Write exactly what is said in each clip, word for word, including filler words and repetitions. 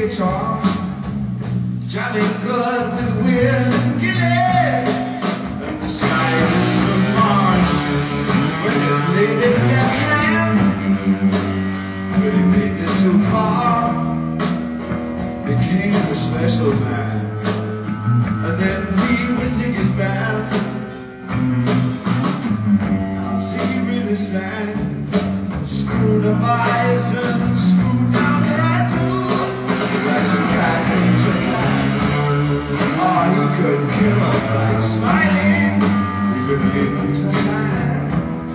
guitar, jamming good with Wiz and Gilly. And the sky is the Mars when it laid in your hand. But he made it so far, became a special man. And then he was in his band. I'll see he really sang. Screwed up eyes and screwed down right through. Like some cat named Japan. Oh, he couldn't kill him by smiling. Even in time.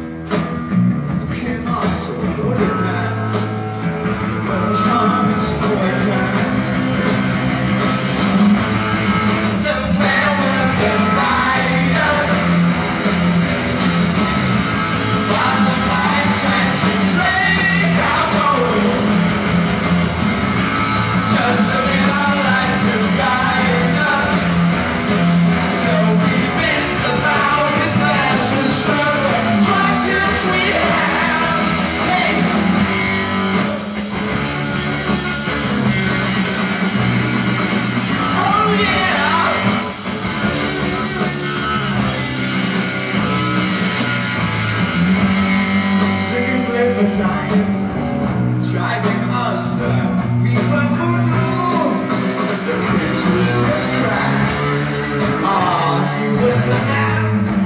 Came on so loaded, man. Well, hum, it's story time. The railroad beside us. While the light shines to break our bones. Just a little light to guide us. So we rinsed about his last and served across his sweet hand. Hey! Oh yeah! Singing Blake Battalion, driving us, uh, we were voodoo. The kids was just cracked. Ah, he was the man.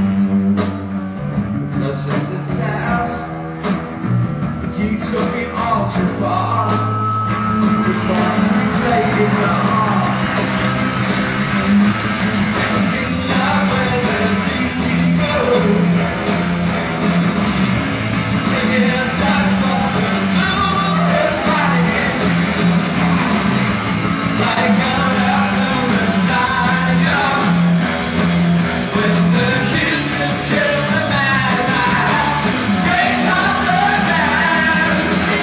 Plus in the past, he took me all too far. Before he played guitar. In love with the C T O. Taking us back for the moon is fighting. Like out of the Messiah. With the kids that kill the man, I had to break up the band.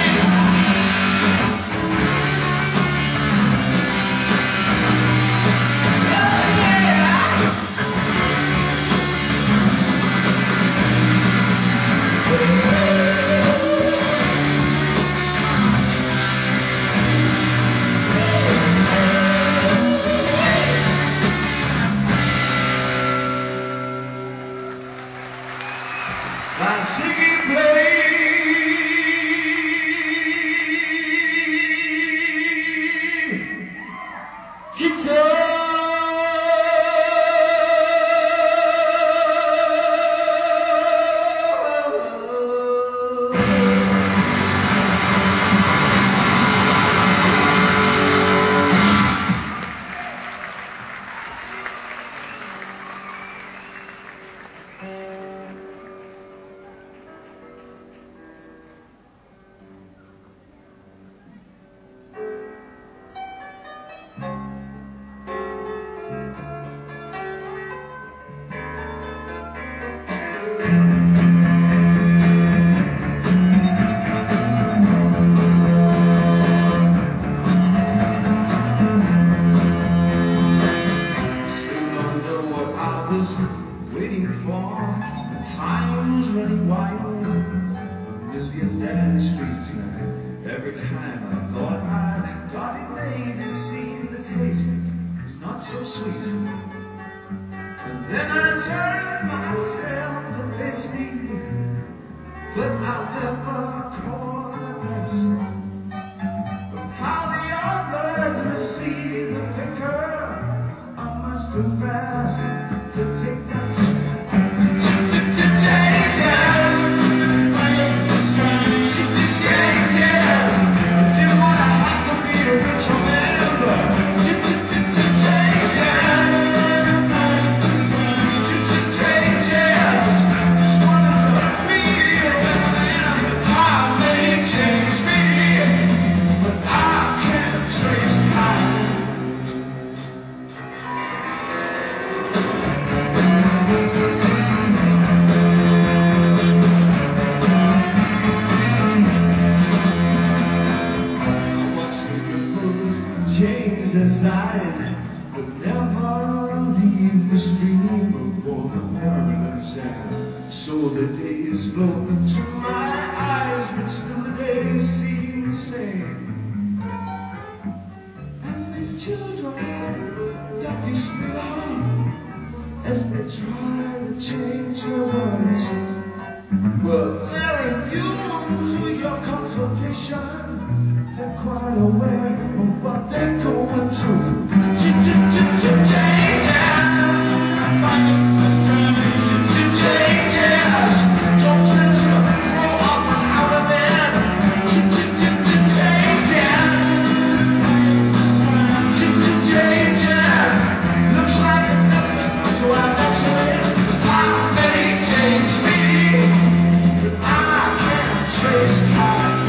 Oh yeah! My singing played guitar. Still don't know what I was waiting for. Time was running wild. A million dead streets. Every time I thought I'd got it made, it seemed the taste was not so sweet. And then I turned myself to face me, but I'll never call the nurse. Of how the others receive the liquor, I must confess to take that chance. To take chance. To take chance. Do I have to be a ritual member? To take chance. To take chance. Just wanted to be a better man. Time may change me, but I can't trace time. Change their size, but never leave the stream of warm permanent sand. So the days blow through my eyes, but still the days seem the same. these children that you spit on as they try to change the world. Well, they're immune to your consultation. They're quite aware of what they're going through. Changes, changes, don't just grow up and out of it. Changes, changes, looks like it never through to our next life. Time may change me, but I can't trace time.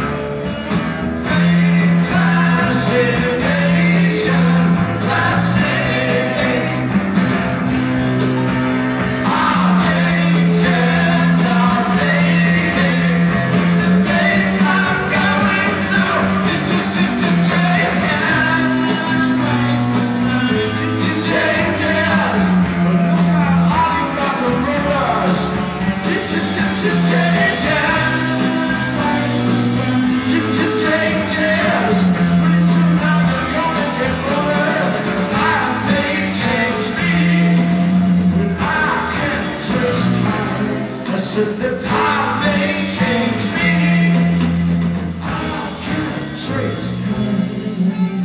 The time may change me, I can't trace time.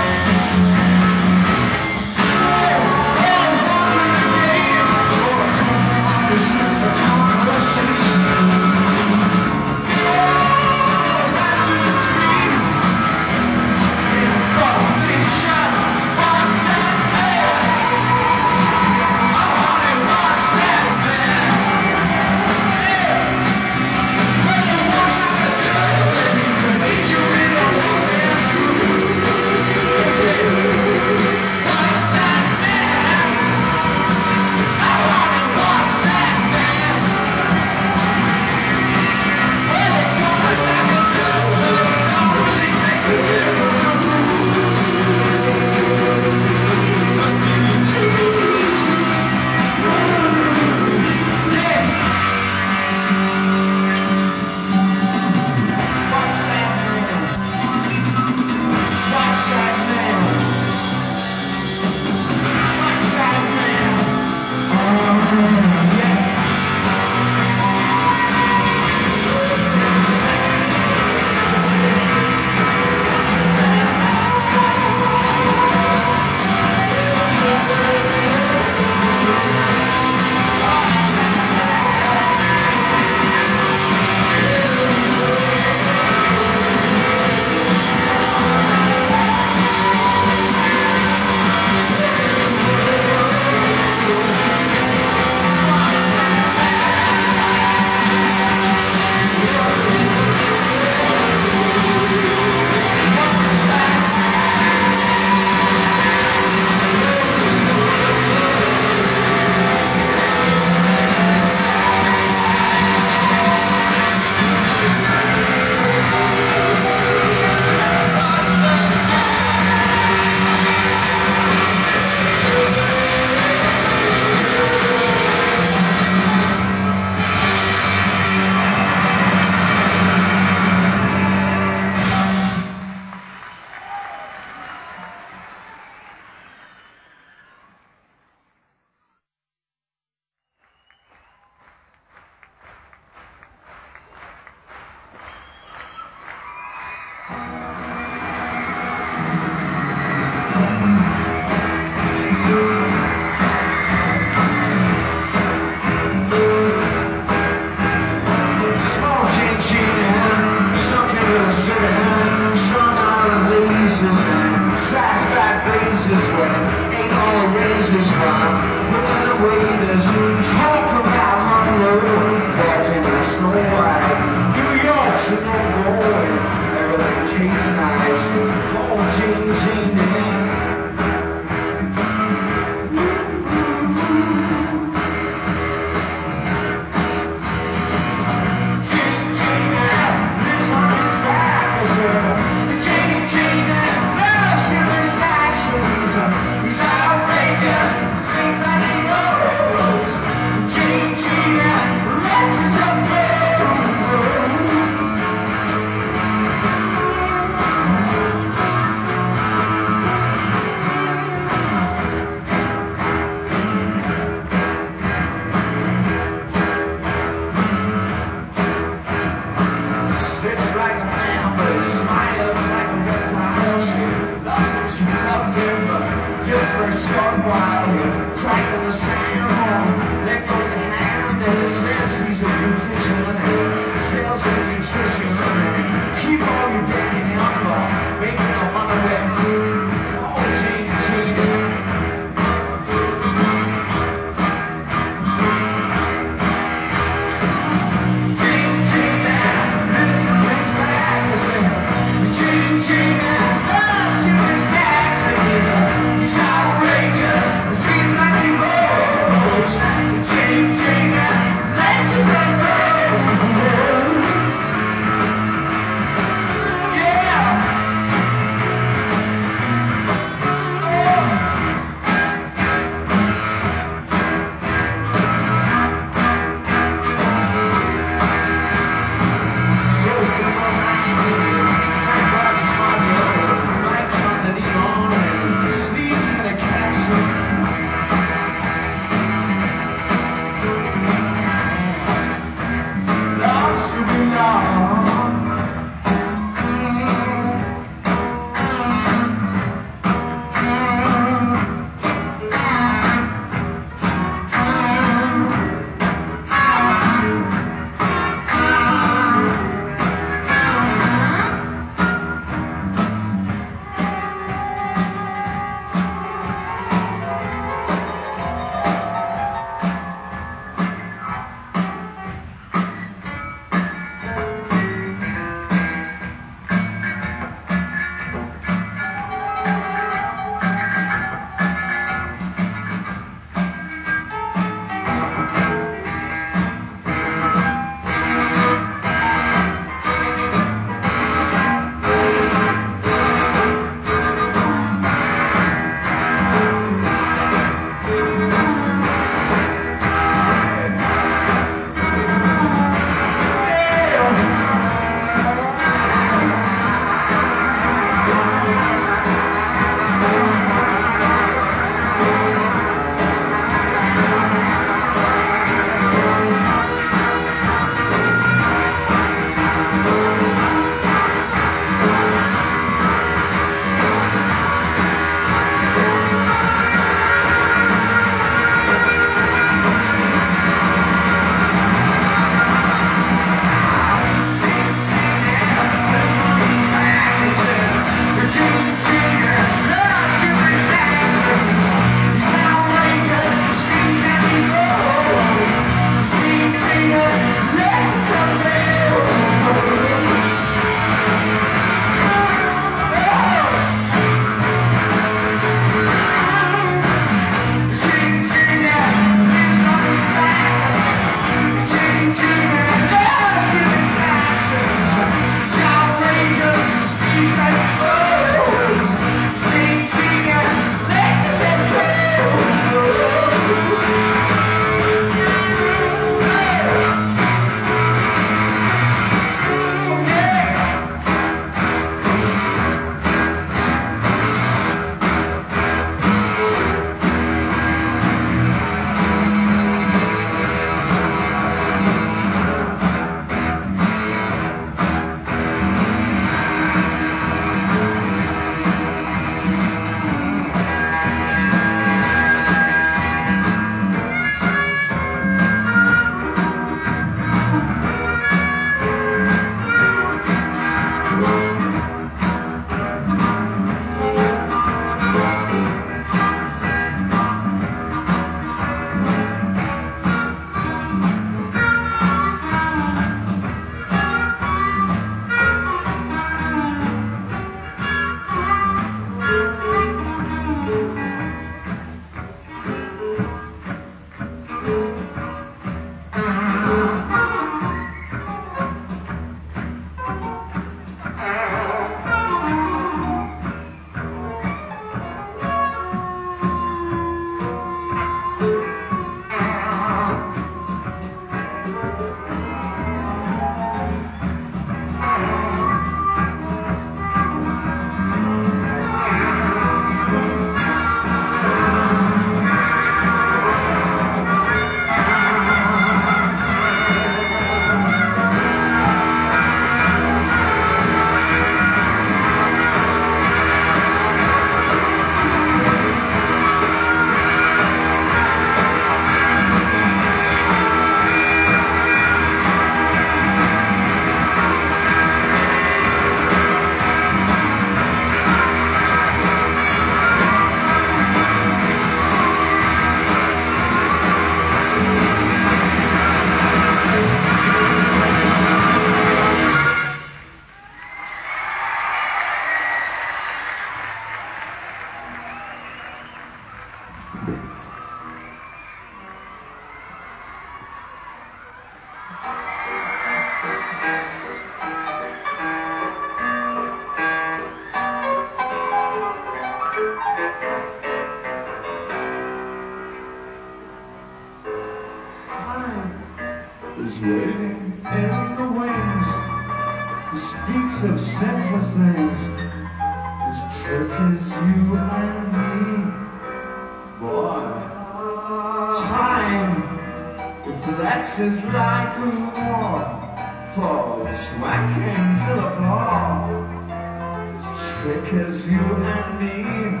Is waiting in the wings. He speaks of senseless things. His trick is you and me. Boy, time reflexes like a war. Falls whacking to the floor. His trick is you and me.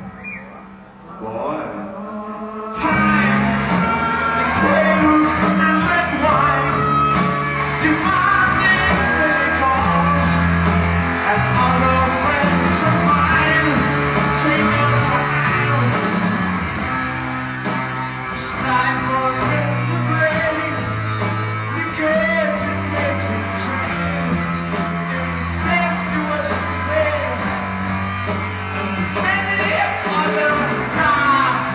Boy, time equates and red wine. Demanding pretty talks and other friends of mine. Take your time. Stifle in the brain. Regurgitating train. Incestuous pain. And many other nasty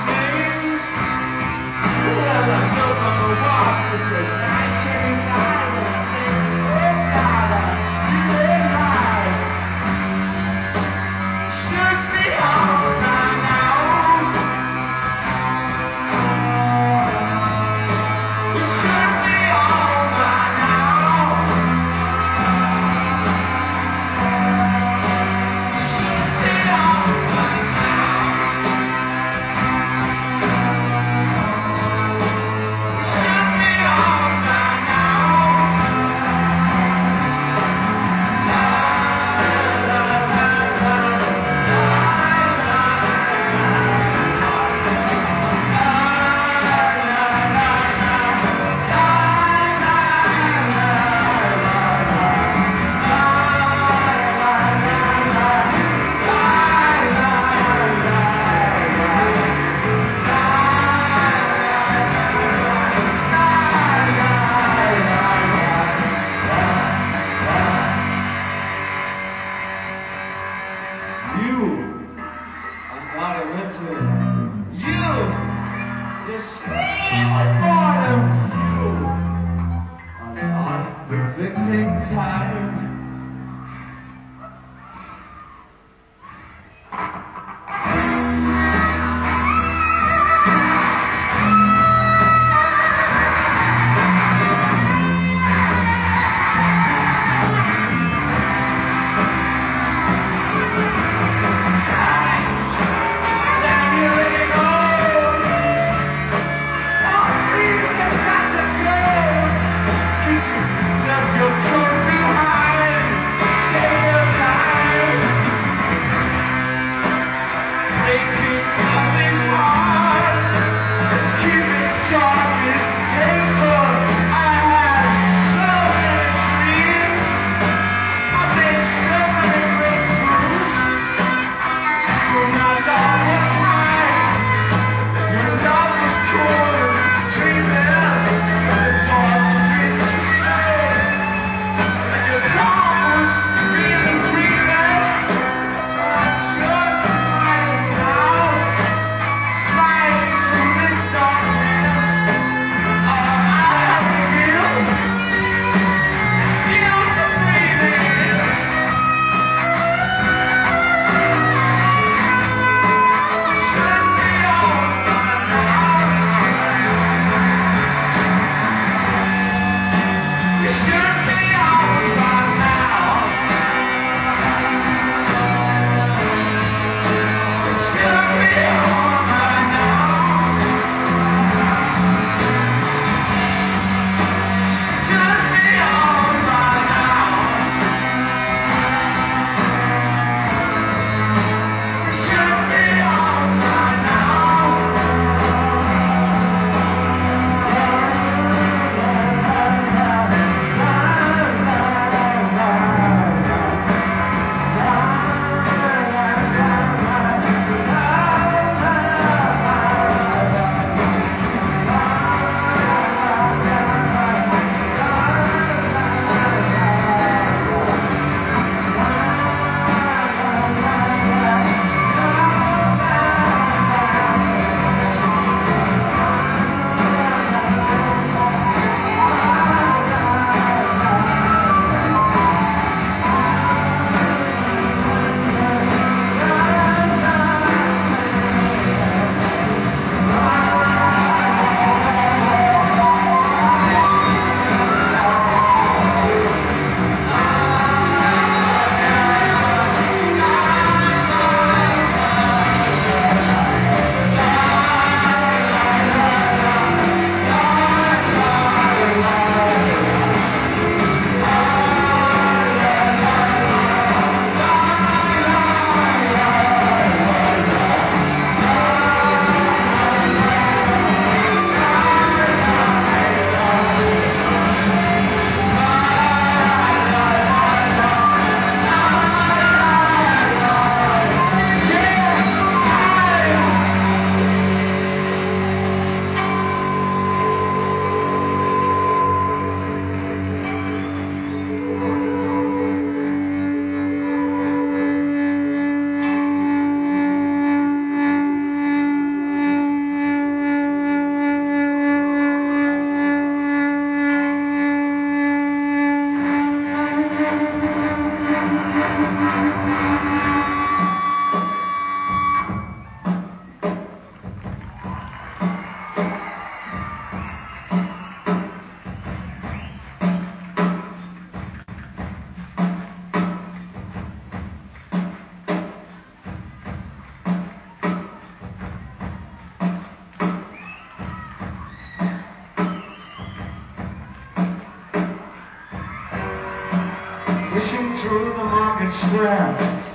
Racing through the market square,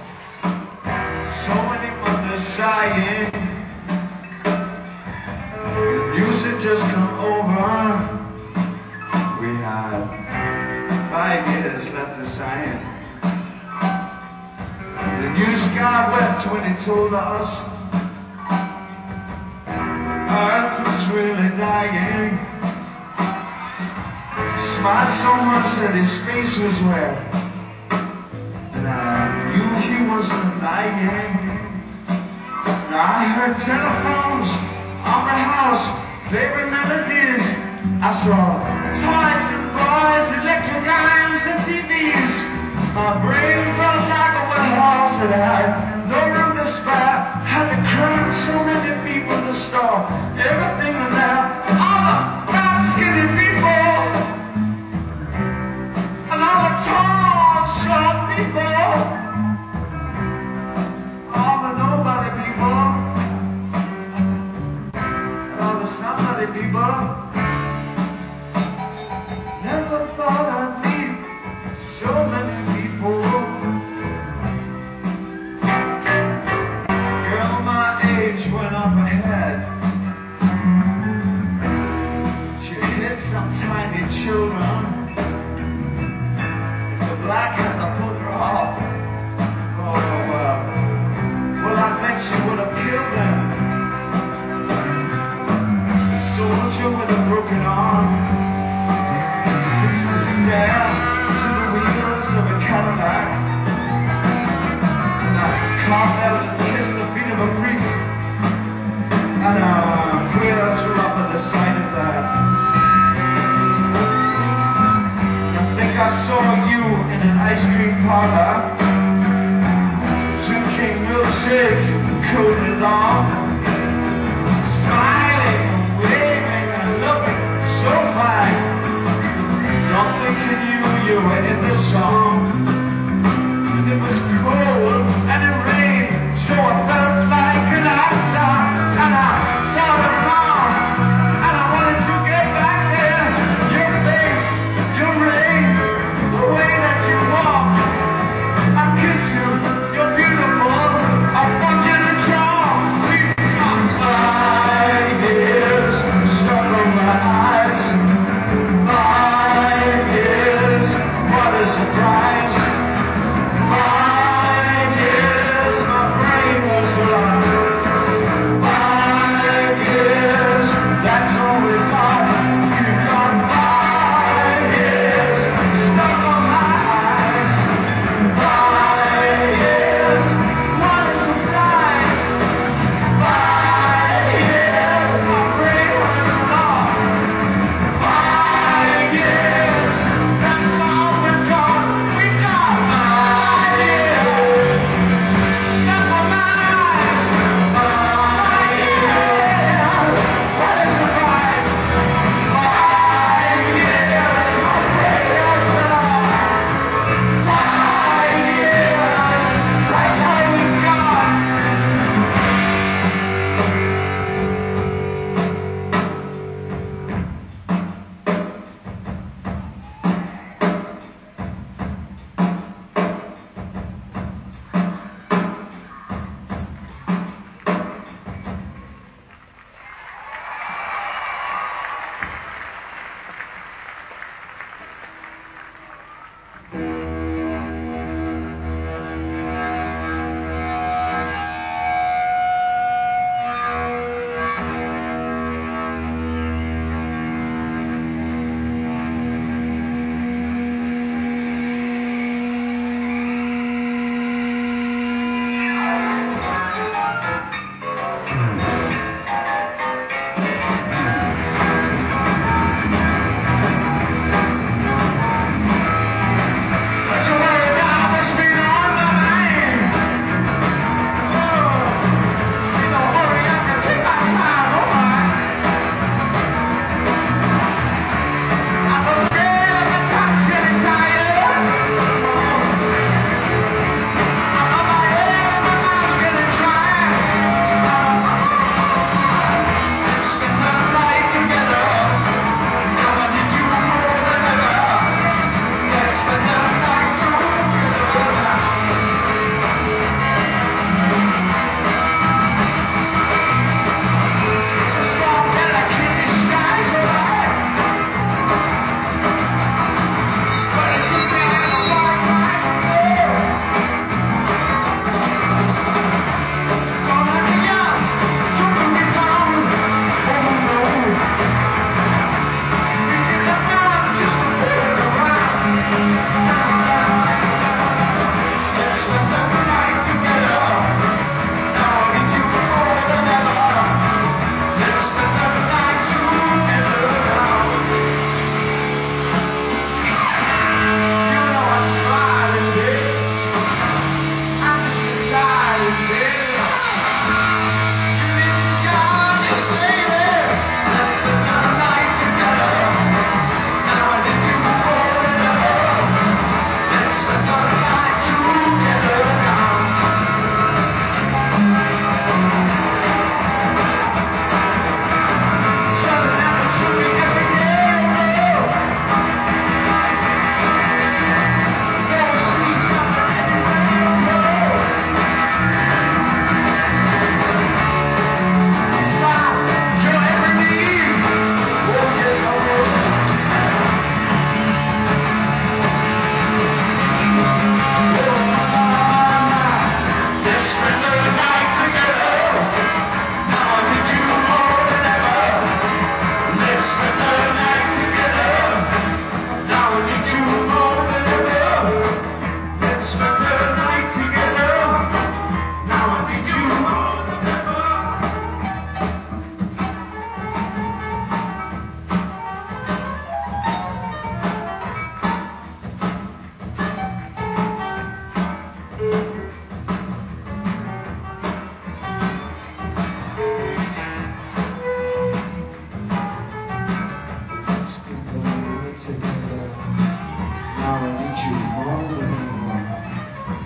so many mothers sighing. Music just come over. We had five years left to sign. The news guy wept when he told us Earth was really dying. He smiled so much that his face was wet, and I knew he wasn't lying. And I heard telephones on the house, favorite melodies. I saw toys and boys, electric irons and T Vs. My brain felt like a warehouse that had no room to spare. Had to cram so many people in the store, everything in there, all the fat skinny people, and all the tall short people, all the nobody people, and all the somebody people. Never thought I'd meet so many people. Girl my age went up ahead. She hit some tiny children. The black had to put her off. Oh well, well I think she would have killed them. The soldier with a broken arm used to stare to the wheels of a Cadillac, and I carved and kissed the feet of a priest, and a queer threw up at the sight of that. I think I saw you in an ice cream parlor, two king milkshakes coated on, smiling and waving and looking so fine. I'm thinking you, you were in the song, and it was cold and it rained, so I felt like an actor, and I thought of mom, and I wanted to get back there. Your face, your race, the way that you walk, I kiss you, you're beautiful, I want you to draw, we come by.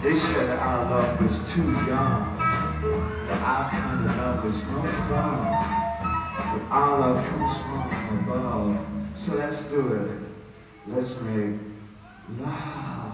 They said our love was too young, that our kind of love was no fun, but our love comes from above. So let's do it. Let's make love.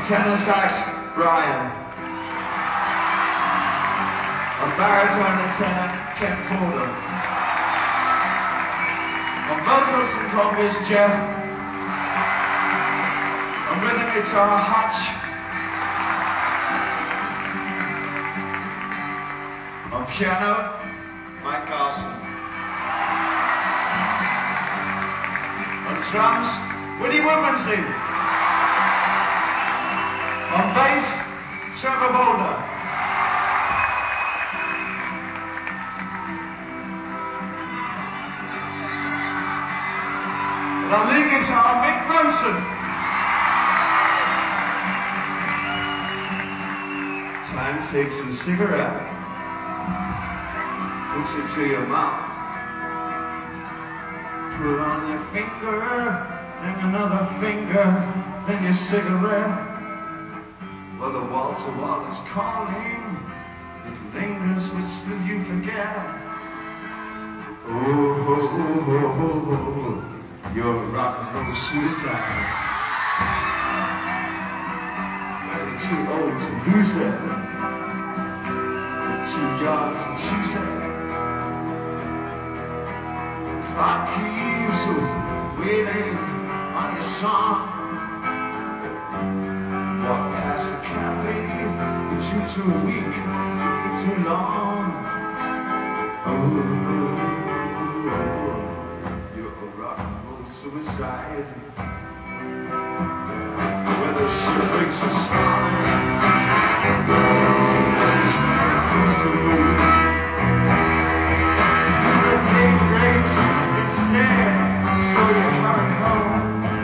tenor sax, Brian. On baritone and tenor, Ken Porter. On vocals and congas, Jeff. On rhythm guitar, Hutch. On piano, Mike Garson. On drums, Woody Woodmansey. On bass, Trevor Boulder. And on lead guitar, Mick Ronson. Time takes a cigarette, puts it to your mouth. Put on your finger, and another finger, then your cigarette. Well, the wall-to-wall is calling, it lingers, but still you forget. Oh, oh, oh, oh, oh, oh, you're a rock and roll suicide. Well, you're too old to lose it, you're too young to choose it. Clock keeps waiting on your song. Walk past the cafe, but you're too weak to be too long. Oh, you're a rock and roll suicide. Where the ship breaks the sky, she's not impossible. The day breaks instead, so you hurry home.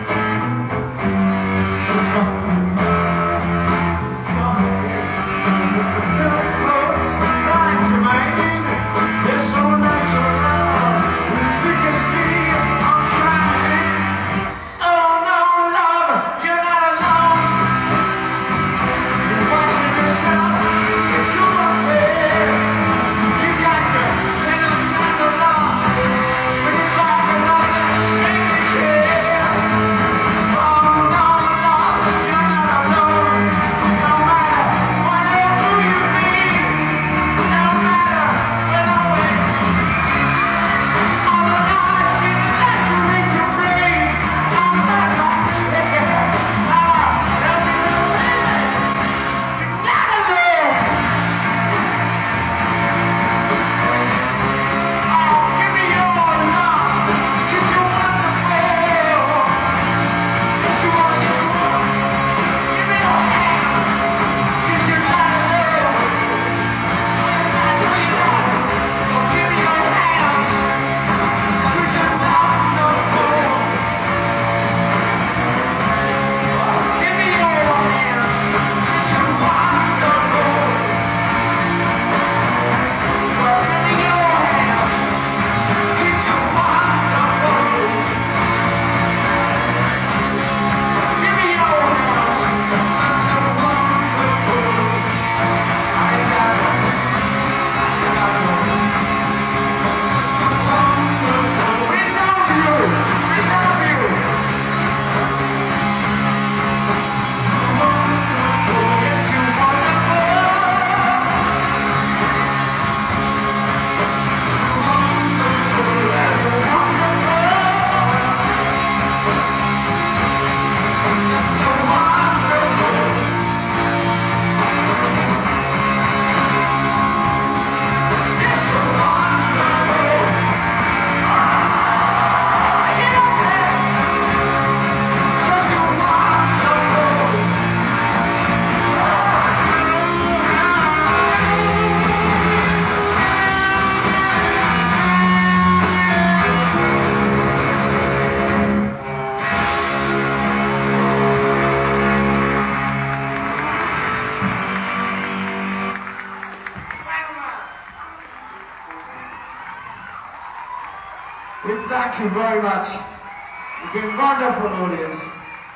We thank you very much. You've been a wonderful audience.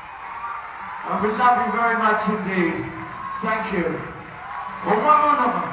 And we love you very much indeed. Thank you. Well, one more number.